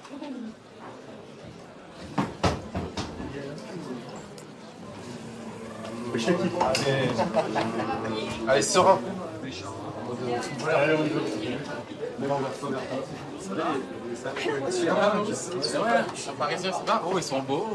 Allez, serein. Allez, on y va. C'est vrai, un Parisien, c'est pas. Oh, ils sont beaux.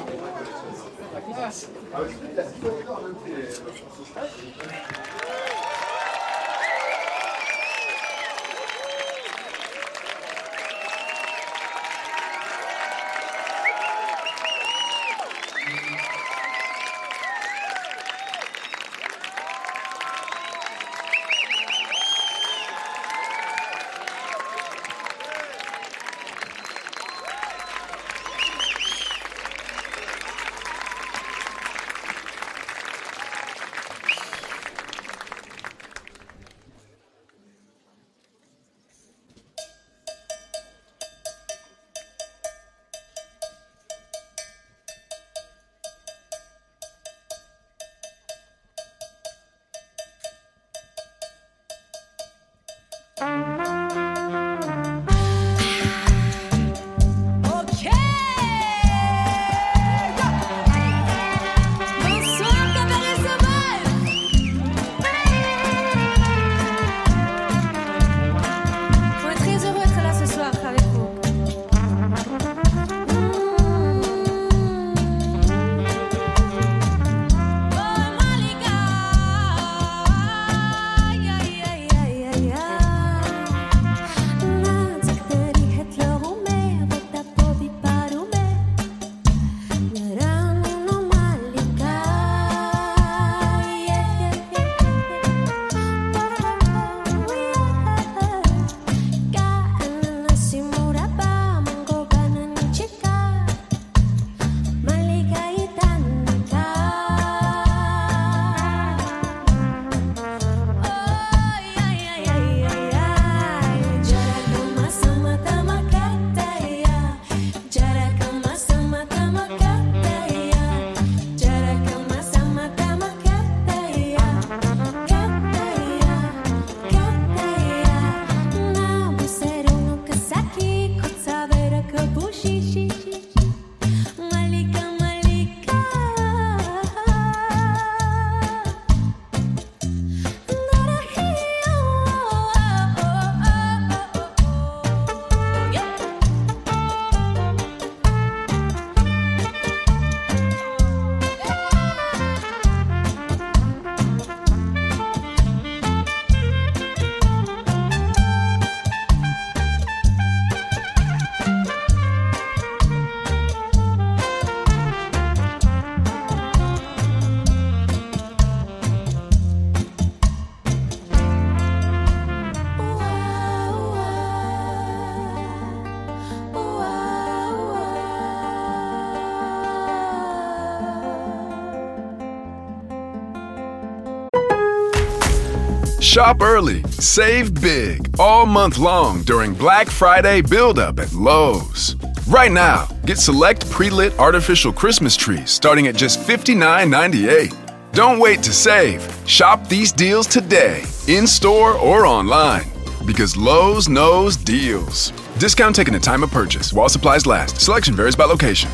Shop early, save big, all month long during Black Friday build-up at Lowe's. Right now, get select pre-lit artificial Christmas trees starting at just $59.98. Don't wait to save. Shop these deals today, in-store or online, because Lowe's knows deals. Discount taken at time of purchase while supplies last. Selection varies by location.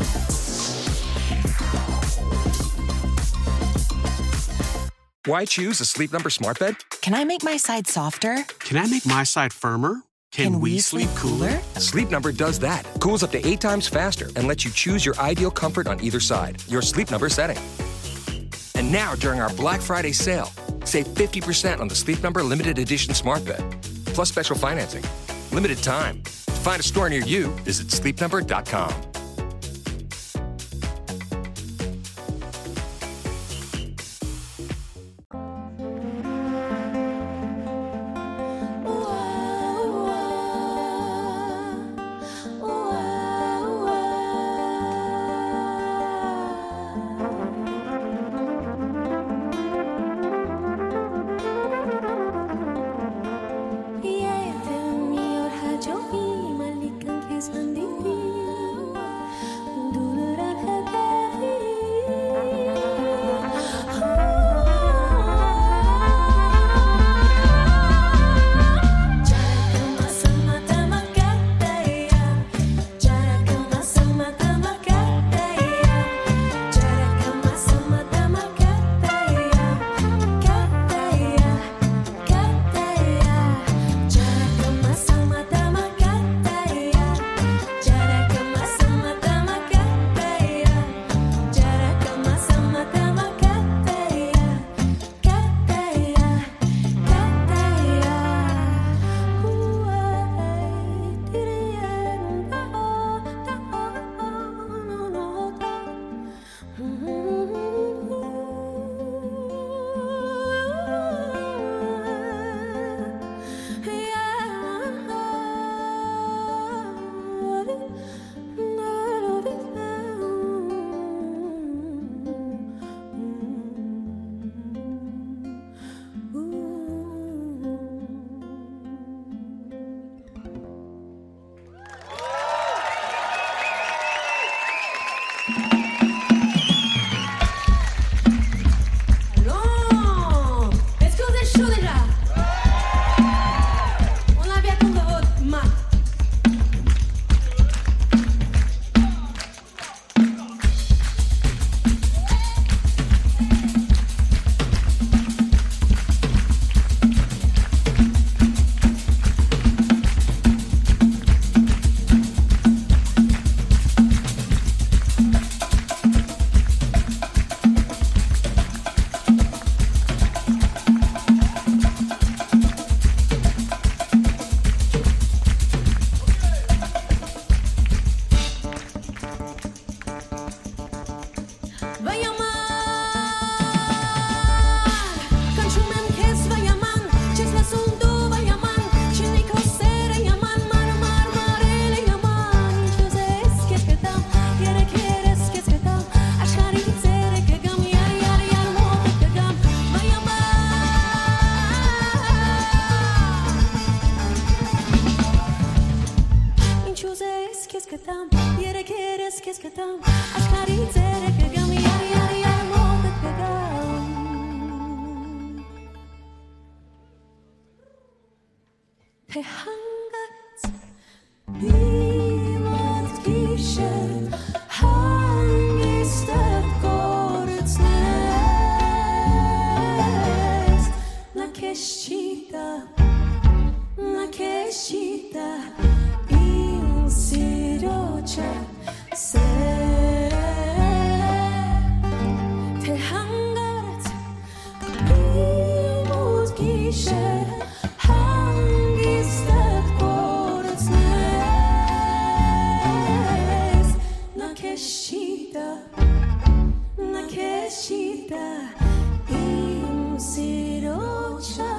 Why choose a Sleep Number smart bed? Can I make my side softer? Can I make my side firmer? Can we sleep cooler? Sleep Number does that. Cools up to 8 times faster and lets you choose your ideal comfort on either side. Your Sleep Number setting. And now, during our Black Friday sale, save 50% on the Sleep Number limited edition smart bed, plus special financing. Limited time. To find a store near you, visit sleepnumber.com. que tam, yere queres que tam, ashkari tere que gam yar moda que gam. Te hangat bimot kishen hangistet korets nes na keshita in sirocha se te hangat bimot kishen hangistet korets nes na keshita in sirocha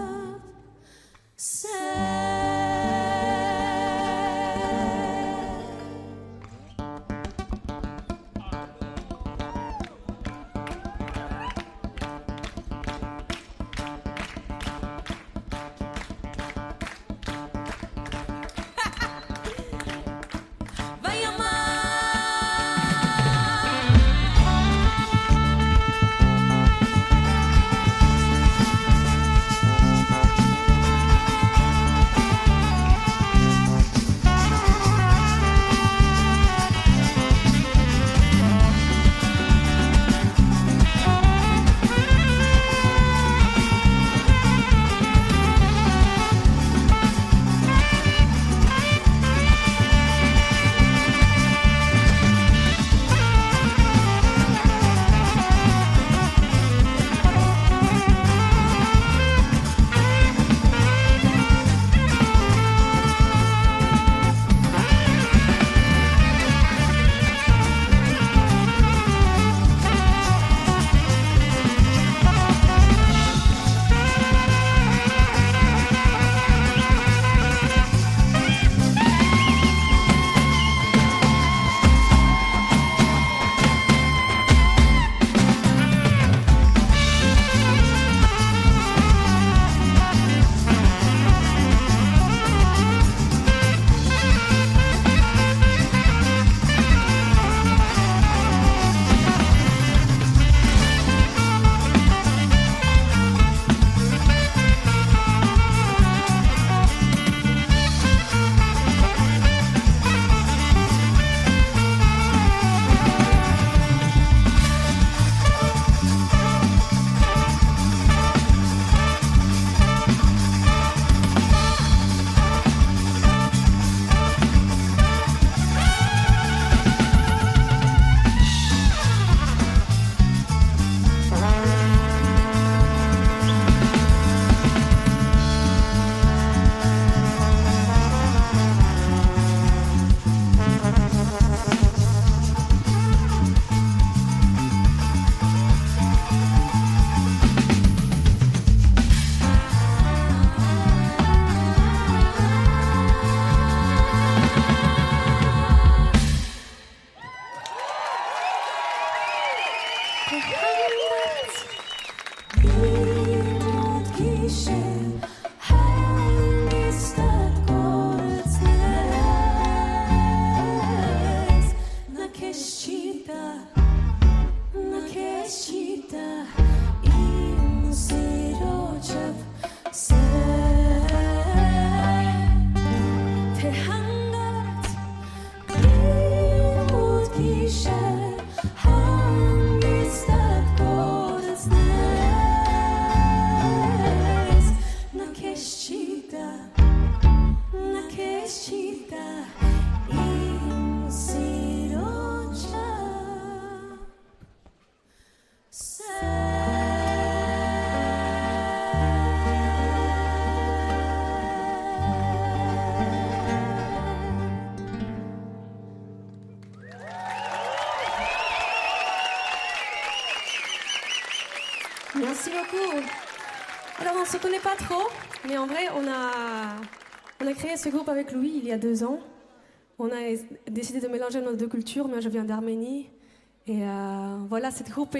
Merci beaucoup. Alors, on ne se connaît pas trop, mais en vrai, on a créé ce groupe avec Louis il y a 2 ans. On a décidé de mélanger nos 2 cultures. Moi, je viens d'Arménie. Et voilà, cette groupe,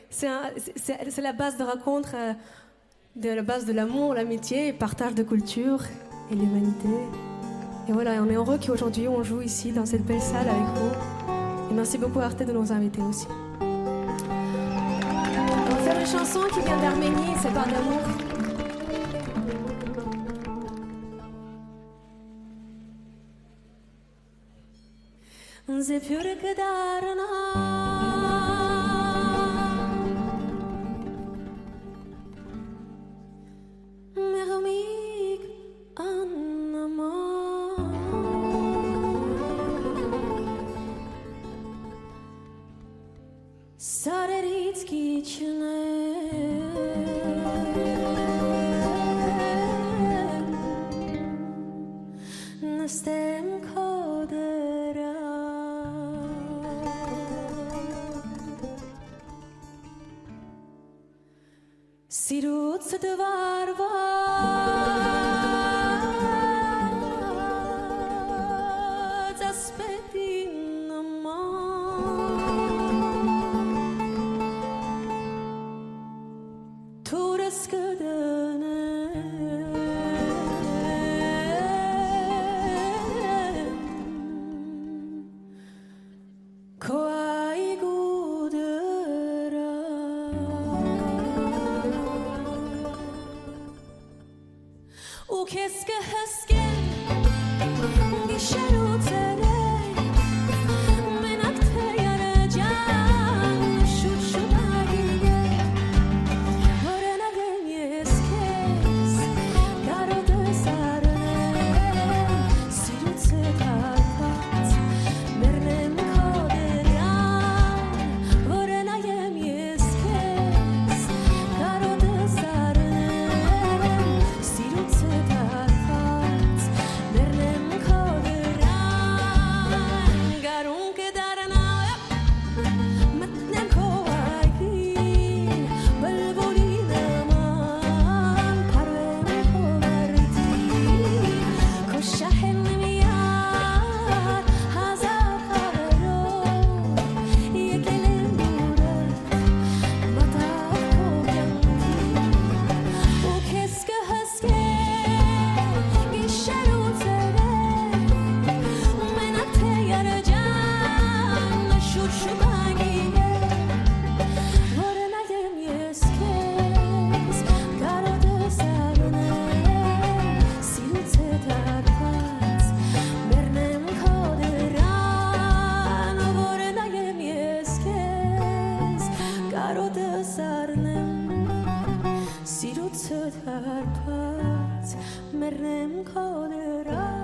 c'est la base de rencontre, la base de l'amour, l'amitié, le partage de culture et l'humanité. Et voilà, on est heureux qu'aujourd'hui on joue ici dans cette belle salle avec vous. Et merci beaucoup à Arte de nous inviter aussi. On va faire une chanson qui vient d'Arménie, c'est Part d'amour. Zephyr kedarna Mermik anama Sareritsky chne Nastem kodera Sirut dvarva Zaspetinama Tureskadene Koai gudera O keske hesken Gisharutere Menakte yarajan Shushudahiye Vorenagem yeskes Garode sarne Sirutse kalpat Mernem koderan Vorenagem yeskes Garode sarne Sirutse kalpat Mernem koderan Garun kedarna Matnem kovaygin Balvolin aman Parvem kovardi Koshahen miyar Hazar khavero Yekelim bure Mataf kovyandi O keske haske Gisharutere Menakte yarajan Shushubagiye Vorenagem yeskes Garode sarne Sirutse tarpat Mernem koderan Vorenagem yeskes Garode sarnem Sirutse tarpat Mernem koderan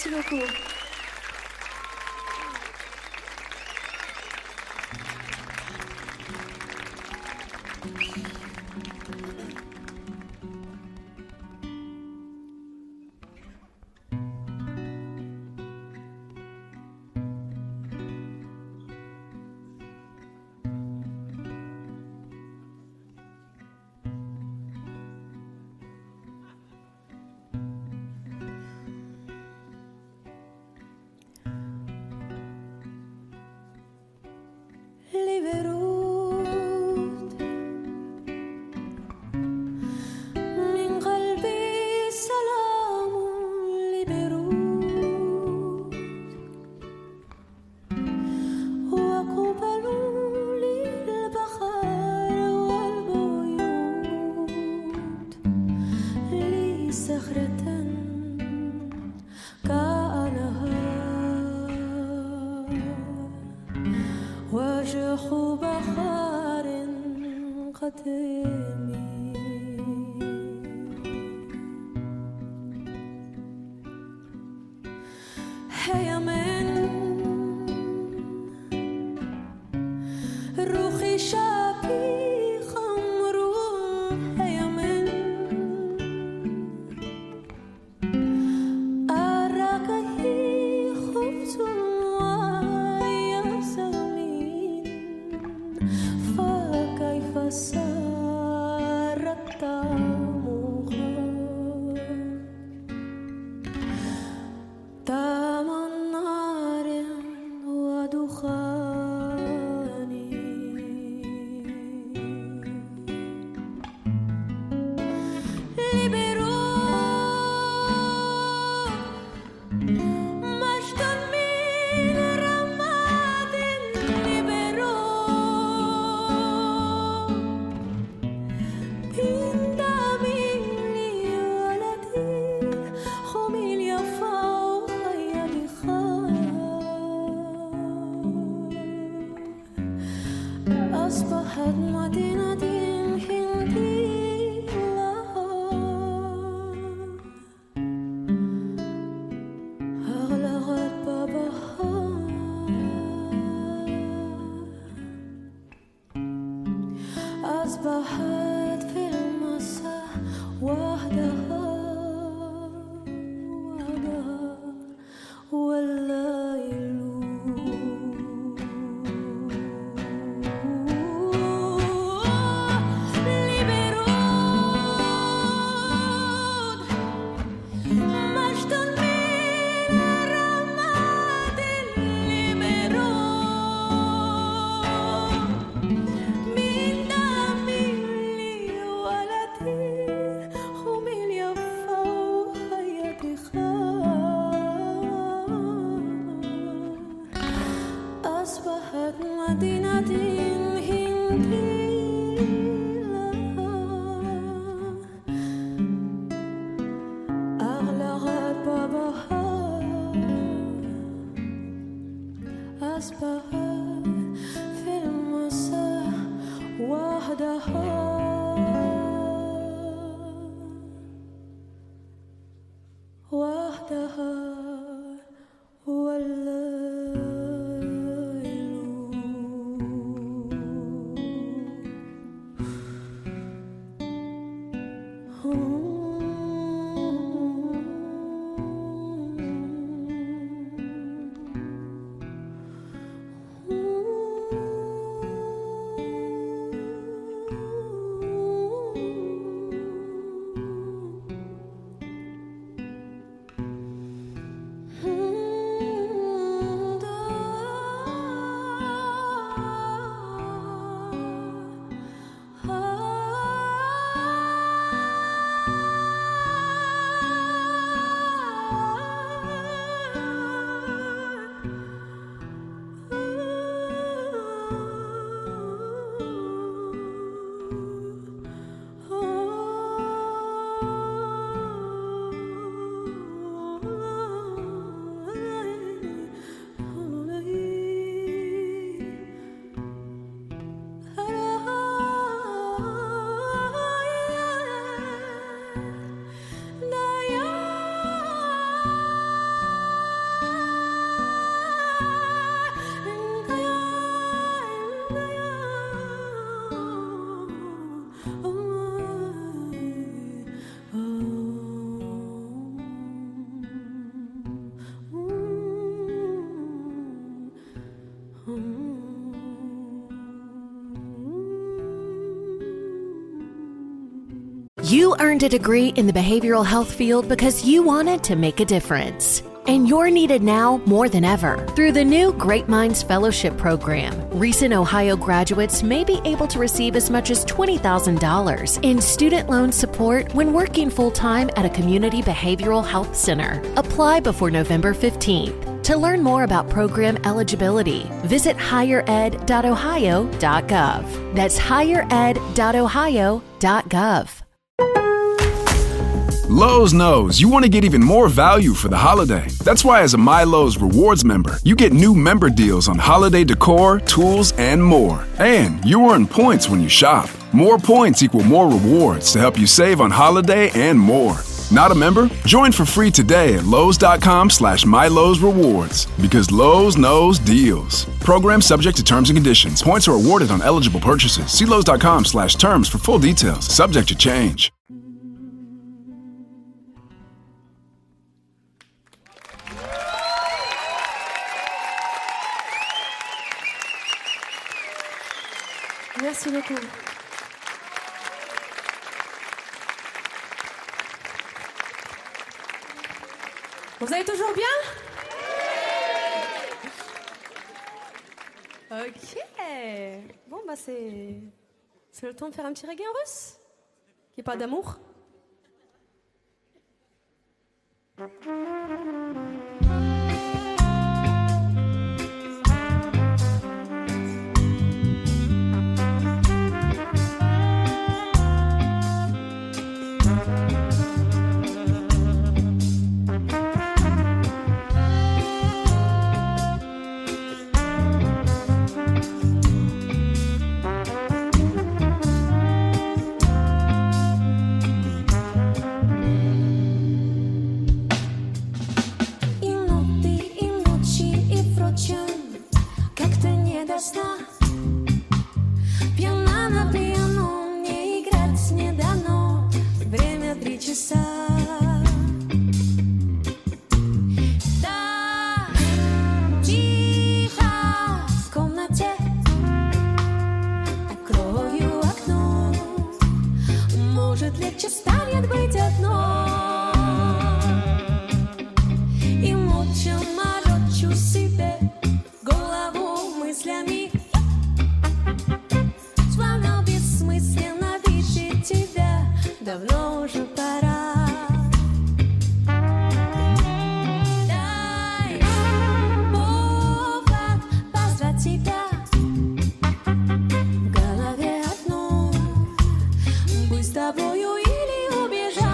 Merci beaucoup. You earned a degree in the behavioral health field because you wanted to make a difference. And you're needed now more than ever. Through the new Great Minds Fellowship Program, recent Ohio graduates may be able to receive as much as $20,000 in student loan support when working full-time at a community behavioral health center. Apply before November 15th. To learn more about program eligibility, visit highered.ohio.gov. That's highered.ohio.gov. Lowe's knows you want to get even more value for the holiday. That's why as a My Lowe's Rewards member, you get new member deals on holiday decor, tools, and more. And you earn points when you shop. More points equal more rewards to help you save on holiday and more. Not a member? Join for free today at Lowe's.com/MyLowe'sRewards because Lowe's knows deals. Program subject to terms and conditions. Points are awarded on eligible purchases. See Lowe's.com/terms for full details. Subject to change. Merci beaucoup. Vous allez toujours bien? Ok. Bon, bah c'est le temps de faire un petit reggae en russe. Il n'y a pas d'amour? Пьяна на пьяну, мне играть не дано. Время 3 часа. Да, тихо в комнате. Открою окно. Может, легче станет быть одной. И молча морочу себе голову мыслями. Словно бессмысленно видеть тебя, давно уже пора. Дай повод позвать тебя. В голове одно, быть с тобою или убежать.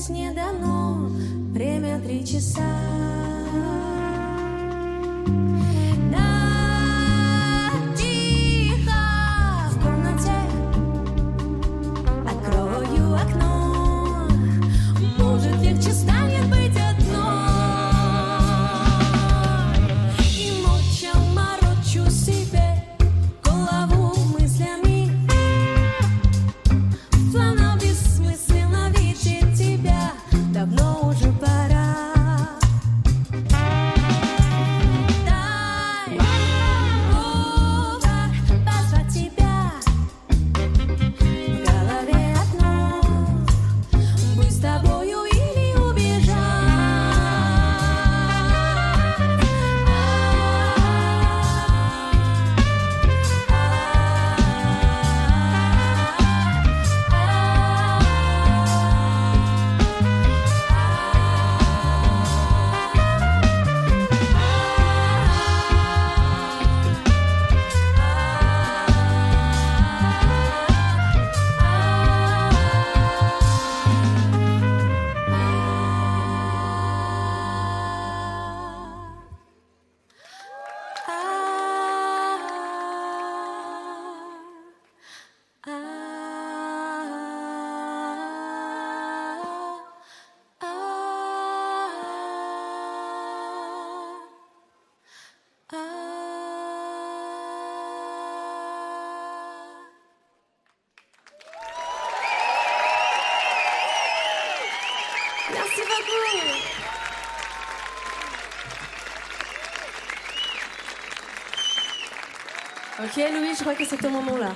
Ведь не дано время 3 часа. Да, тихо в комнате открою окно. Может, легче станет быть одной. И молча морочу себе голову мыслями. Словно бессмысленно видеть тебя. Давно уже пора. Дай повод позвать тебя. В голове одно: быть с тобою или убежать. Merci beaucoup. Ok, Louis, je crois que c'est ton moment là.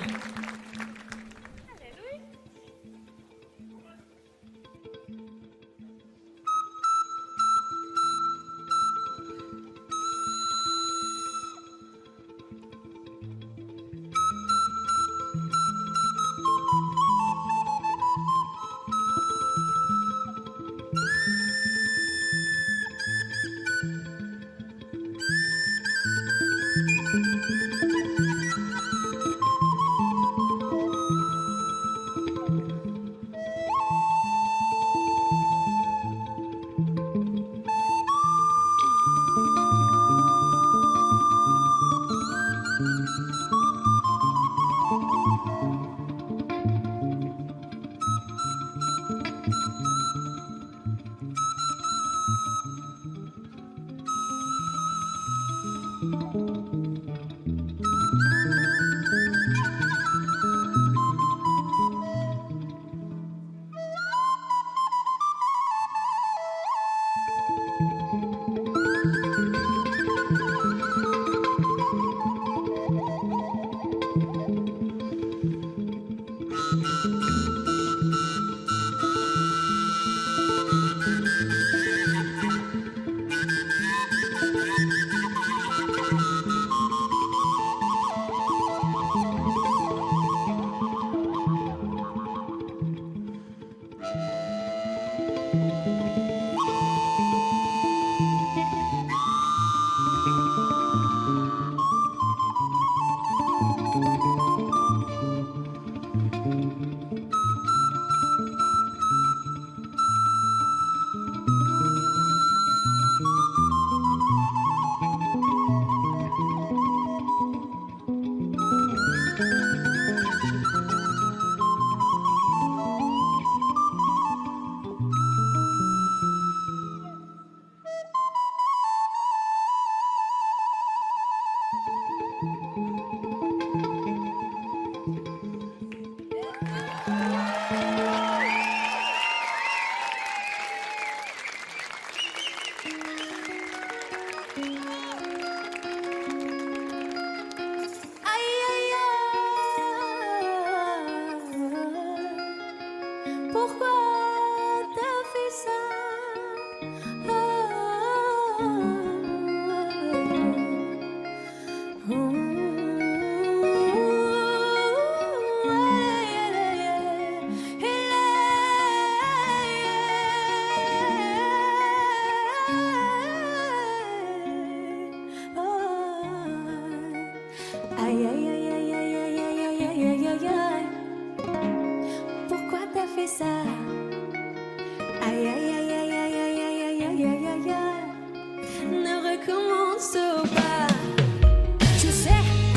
recommence pas. Tu sais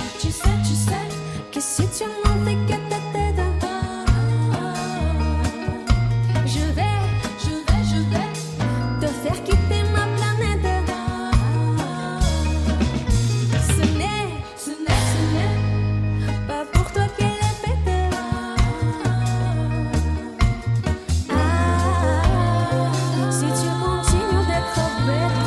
que si tu n'en fais que ta tête, je vais te faire quitter ma planète. Ce n'est pas pour toi qu'elle est faite. Si tu continues d'être bête.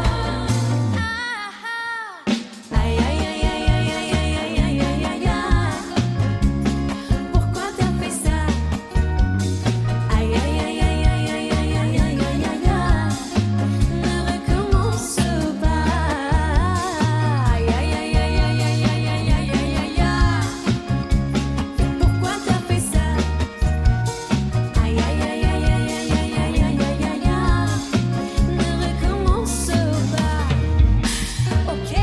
Aïe aïe aïe aïe aïe aïe aïe aïe aïe aïe aïe. Pourquoi t'as fait ça? Aïe aïe aïe aïe aïe aïe aïe aïe aïe aïe aïe. Ne recommence pas. Aïe aïe aïe aïe aïe aïe aïe aïe aïe aïe aïe. Pourquoi t'as fait ça? Aïe aïe aïe aïe aïe aïe aïe aïe aïe aïe aïe. Ne recommence pas. Ok,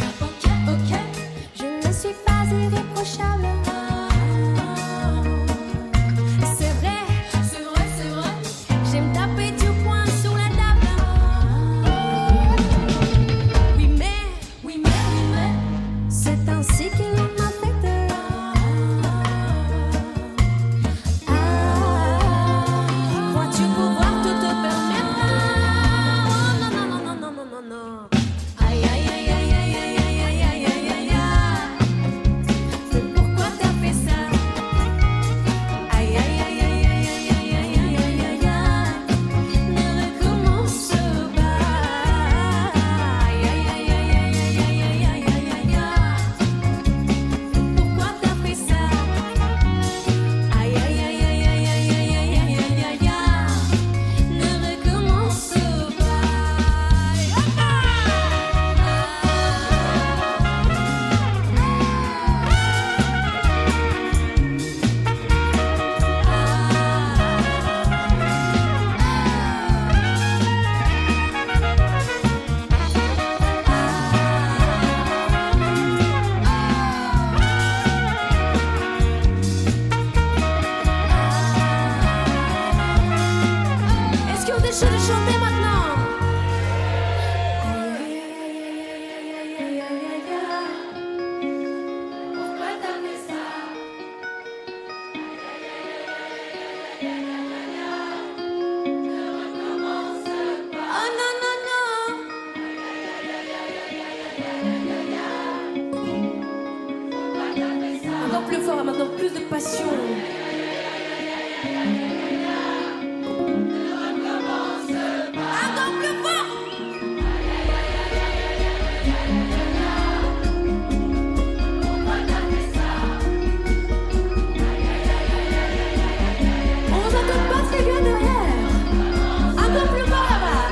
je ne suis pas irréprochable. C'est vrai, j'aime taper du poing sur la table. Oui mais, c'est ainsi qu'il m'a fait. Crois-tu pouvoir tout te permettre? Oh non. Aïe aïe aïe aïe aïe aïe aïe aïe aïe aïe aïe aïe. Pourquoi t'as fait ça? Aïe aïe aïe aïe aïe aïe aïe aïe aïe aïe aïe. Ne recommence pas. Aïe aïe aïe aïe aïe aïe aïe aïe aïe aïe. Pourquoi t'as fait ça? Aïe aïe aïe aïe aïe aïe aïe aïe aïe aïe aïe. Ne recommence pas. Est-ce qu'on décide de chanter maintenant? Pourquoi t'as fait ça? Ne recommence pas. Oh non. Encore plus fort, maintenant plus de passion. Encore plus fort. On vous entend pas très bien derrière. Encore plus fort là-bas.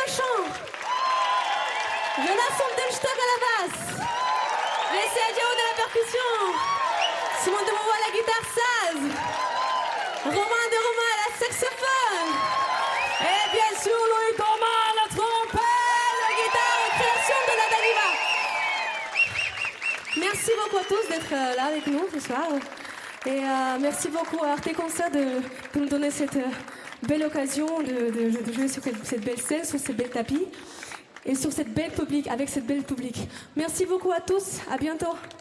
au chant. Jonas Sondenstock à la basse. Laissez Adjao de la percussion. Simon de Beauvoir à la guitare saz. Romain de Romain à la saxophone. Et bien sûr Louis Thomas à la trompette, la guitare et création de la Daliva. Merci beaucoup à tous d'être là avec nous ce soir. Et merci beaucoup à Arte Concert de nous donner cette belle occasion de jouer sur cette belle scène, sur ces belles tapis et sur cette belle public, avec cette belle public. Merci beaucoup à tous, à bientôt.